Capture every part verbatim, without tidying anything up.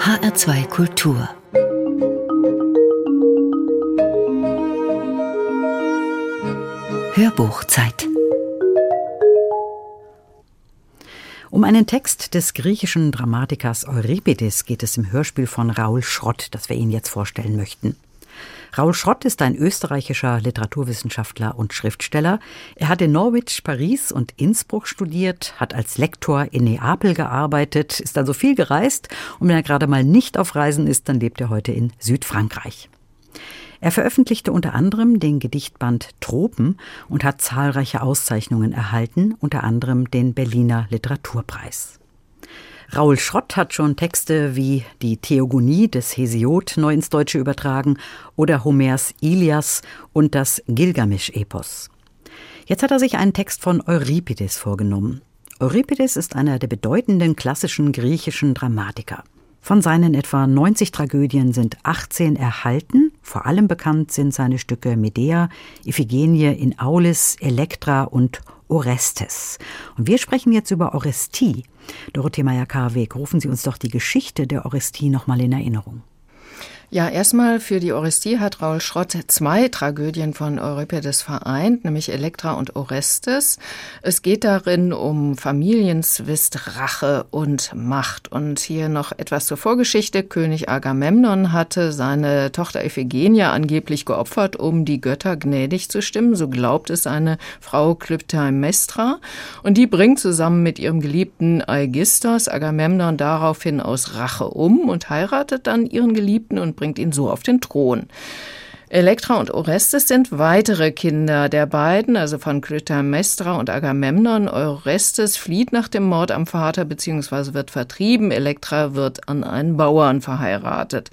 H R zwei Kultur. Hörbuchzeit. Um einen Text des griechischen Dramatikers Euripides geht es im Hörspiel von Raoul Schrott, das wir Ihnen jetzt vorstellen möchten. Raoul Schrott ist ein österreichischer Literaturwissenschaftler und Schriftsteller. Er hat in Norwich, Paris und Innsbruck studiert, hat als Lektor in Neapel gearbeitet, ist also viel gereist und wenn er gerade mal nicht auf Reisen ist, dann lebt er heute in Südfrankreich. Er veröffentlichte unter anderem den Gedichtband Tropen und hat zahlreiche Auszeichnungen erhalten, unter anderem den Berliner Literaturpreis. Raoul Schrott hat schon Texte wie die Theogonie des Hesiod neu ins Deutsche übertragen oder Homers Ilias und das Gilgamesch-Epos. Jetzt hat er sich einen Text von Euripides vorgenommen. Euripides ist einer der bedeutenden klassischen griechischen Dramatiker. Von seinen etwa neunzig Tragödien sind achtzehn erhalten. Vor allem bekannt sind seine Stücke Medea, Iphigenie in Aulis, Elektra und Orestes. Und wir sprechen jetzt über Orestie. Dorothee Meyer-Karweg, rufen Sie uns doch die Geschichte der Orestie noch mal in Erinnerung. Ja, erstmal für die Orestie hat Raoul Schrott zwei Tragödien von Euripides vereint, nämlich Elektra und Orestes. Es geht darin um Familienzwist, Rache und Macht. Und hier noch etwas zur Vorgeschichte. König Agamemnon hatte seine Tochter Iphigenie angeblich geopfert, um die Götter gnädig zu stimmen. So glaubt es seine Frau Klytaimnestra. Und die bringt zusammen mit ihrem Geliebten Aigisthos Agamemnon daraufhin aus Rache um und heiratet dann ihren Geliebten und bringt ihn so auf den Thron. Elektra und Orestes sind weitere Kinder der beiden, also von Klytaimnestra und Agamemnon. Orestes flieht nach dem Mord am Vater bzw. wird vertrieben. Elektra wird an einen Bauern verheiratet.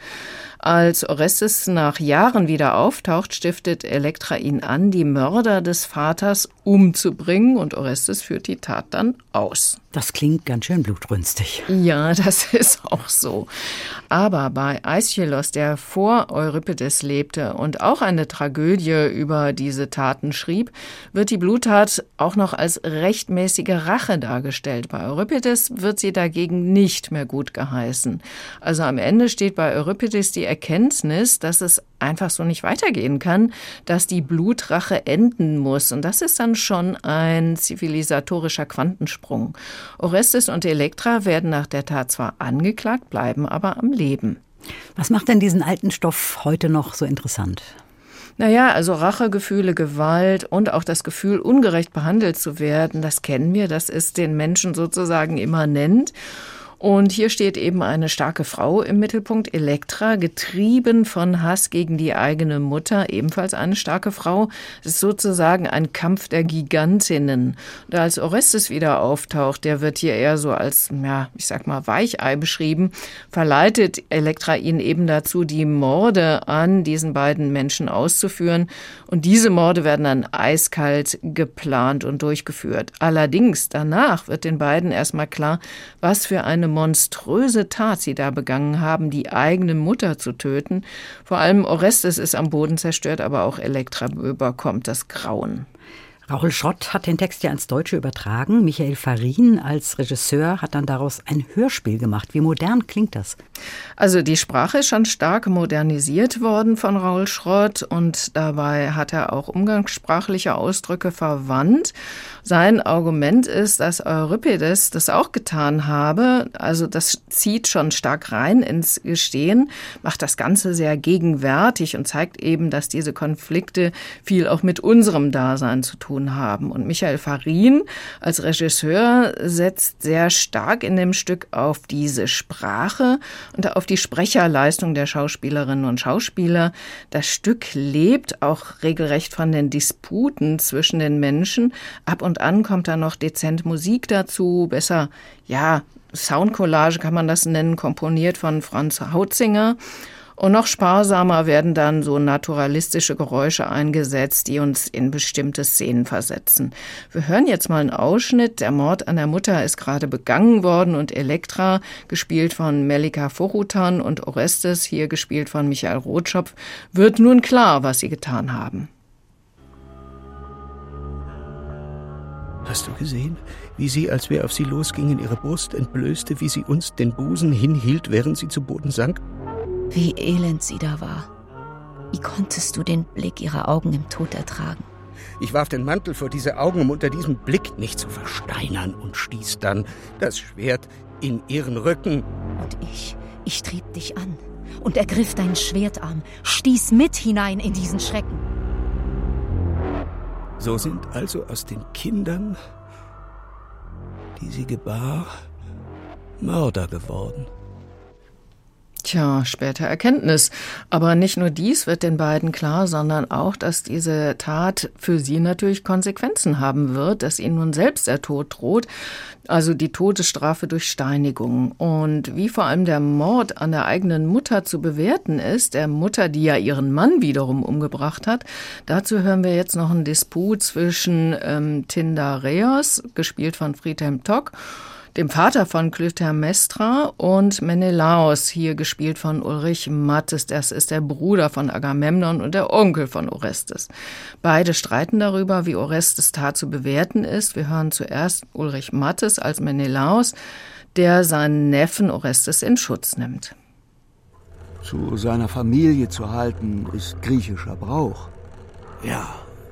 Als Orestes nach Jahren wieder auftaucht, stiftet Elektra ihn an, die Mörder des Vaters umzubringen und Orestes führt die Tat dann aus. Das klingt ganz schön blutrünstig. Ja, das ist auch so. Aber bei Aeschylus, der vor Euripides lebte und auch eine Tragödie über diese Taten schrieb, wird die Bluttat auch noch als rechtmäßige Rache dargestellt. Bei Euripides wird sie dagegen nicht mehr gut geheißen. Also am Ende steht bei Euripides die Erkenntnis, dass es einfach so nicht weitergehen kann, dass die Blutrache enden muss. Und das ist dann schon ein zivilisatorischer Quantensprung. Orestes und Elektra werden nach der Tat zwar angeklagt, bleiben aber am Leben. Was macht denn diesen alten Stoff heute noch so interessant? Naja, also Rachegefühle, Gewalt und auch das Gefühl, ungerecht behandelt zu werden, das kennen wir, das ist den Menschen sozusagen immanent. Und hier steht eben eine starke Frau im Mittelpunkt, Elektra, getrieben von Hass gegen die eigene Mutter, ebenfalls eine starke Frau. Es ist sozusagen ein Kampf der Gigantinnen. Und als Orestes wieder auftaucht, der wird hier eher so als, ja, ich sag mal, Weichei beschrieben, verleitet Elektra ihn eben dazu, die Morde an diesen beiden Menschen auszuführen. Und diese Morde werden dann eiskalt geplant und durchgeführt. Allerdings, danach wird den beiden erstmal klar, was für eine monströse Tat sie da begangen haben, die eigene Mutter zu töten. Vor allem Orestes ist am Boden zerstört, aber auch Elektra überkommt das Grauen. Raoul Schrott hat den Text ja ins Deutsche übertragen. Michael Farin als Regisseur hat dann daraus ein Hörspiel gemacht. Wie modern klingt das? Also die Sprache ist schon stark modernisiert worden von Raoul Schrott und dabei hat er auch umgangssprachliche Ausdrücke verwandt. Sein Argument ist, dass Euripides das auch getan habe. Also das zieht schon stark rein ins Gestehen, macht das Ganze sehr gegenwärtig und zeigt eben, dass diese Konflikte viel auch mit unserem Dasein zu tun haben. Und Michael Farin als Regisseur setzt sehr stark in dem Stück auf diese Sprache und auf die Sprecherleistung der Schauspielerinnen und Schauspieler. Das Stück lebt auch regelrecht von den Disputen zwischen den Menschen. Ab und an kommt da noch dezent Musik dazu, besser, ja, Soundcollage kann man das nennen, komponiert von Franz Hautzinger. Und noch sparsamer werden dann so naturalistische Geräusche eingesetzt, die uns in bestimmte Szenen versetzen. Wir hören jetzt mal einen Ausschnitt. Der Mord an der Mutter ist gerade begangen worden und Elektra, gespielt von Melika Forutan, und Orestes, hier gespielt von Michael Rotschopf, wird nun klar, was sie getan haben. Hast du gesehen? wie sie, als wir auf sie losgingen, ihre Brust entblößte, wie sie uns den Busen hinhielt, während sie zu Boden sank? Wie elend sie da war. Wie konntest du den Blick ihrer Augen im Tod ertragen? Ich warf den Mantel vor diese Augen, um unter diesem Blick nicht zu versteinern, und stieß dann das Schwert in ihren Rücken. Und ich, ich trieb dich an und ergriff deinen Schwertarm, stieß mit hinein in diesen Schrecken. So sind also aus den Kindern, die sie gebar, Mörder geworden. Tja, späte Erkenntnis. Aber nicht nur dies wird den beiden klar, sondern auch, dass diese Tat für sie natürlich Konsequenzen haben wird, dass ihnen nun selbst der Tod droht, also die Todesstrafe durch Steinigung. Und wie vor allem der Mord an der eigenen Mutter zu bewerten ist, der Mutter, die ja ihren Mann wiederum umgebracht hat, dazu hören wir jetzt noch einen Disput zwischen ähm, Tyndareos, gespielt von Friedhelm Tock, dem Vater von Klytämnestra, und Menelaos, hier gespielt von Ulrich Mattes. Das ist der Bruder von Agamemnon und der Onkel von Orestes. Beide streiten darüber, wie Orestes Tat zu bewerten ist. Wir hören zuerst Ulrich Mattes als Menelaos, der seinen Neffen Orestes in Schutz nimmt. Zu seiner Familie zu halten, ist griechischer Brauch. Ja.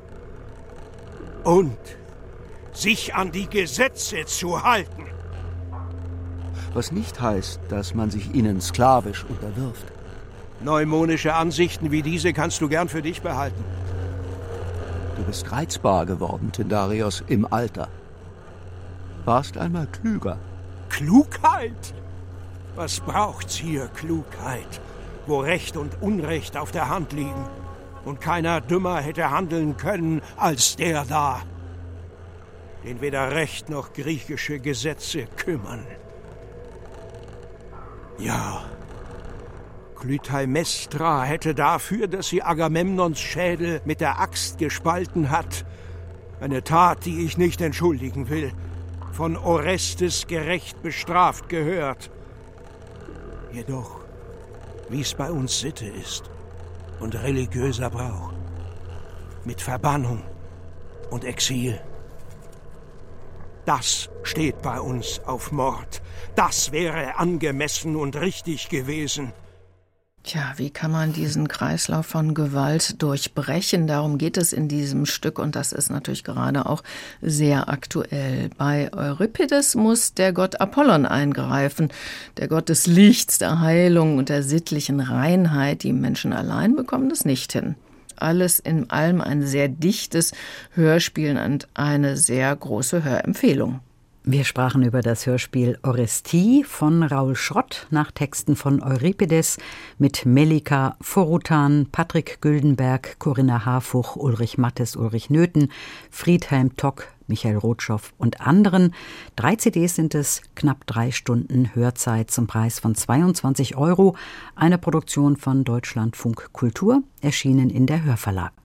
Und sich an die Gesetze zu halten. Was nicht heißt, dass man sich ihnen sklavisch unterwirft. Neumonische Ansichten wie diese kannst du gern für dich behalten. Du bist reizbar geworden, Tyndareos, im Alter. Warst einmal klüger. Klugheit? Was braucht's hier, Klugheit, wo Recht und Unrecht auf der Hand liegen und keiner dümmer hätte handeln können als der da, den weder Recht noch griechische Gesetze kümmern. Ja, Klytämnestra hätte dafür, dass sie Agamemnons Schädel mit der Axt gespalten hat, eine Tat, die ich nicht entschuldigen will, von Orestes gerecht bestraft gehört. Jedoch, wie es bei uns Sitte ist und religiöser Brauch, mit Verbannung und Exil. Das steht bei uns auf Mord. Das wäre angemessen und richtig gewesen. Tja, wie kann man diesen Kreislauf von Gewalt durchbrechen? Darum geht es in diesem Stück, und das ist natürlich gerade auch sehr aktuell. Bei Euripides muss der Gott Apollon eingreifen, der Gott des Lichts, der Heilung und der sittlichen Reinheit. Die Menschen allein bekommen das nicht hin. Alles in allem ein sehr dichtes Hörspiel und eine sehr große Hörempfehlung. Wir sprachen über das Hörspiel Orestie von Raul Schrott nach Texten von Euripides mit Melika Forutan, Patrick Güldenberg, Corinna Harfuch, Ulrich Mattes, Ulrich Nöthen, Friedhelm Tock, Michael Rotschow und anderen. Drei C Ds sind es, knapp drei Stunden Hörzeit zum Preis von zweiundzwanzig Euro. Eine Produktion von Deutschlandfunk Kultur, erschienen in der Hörverlag.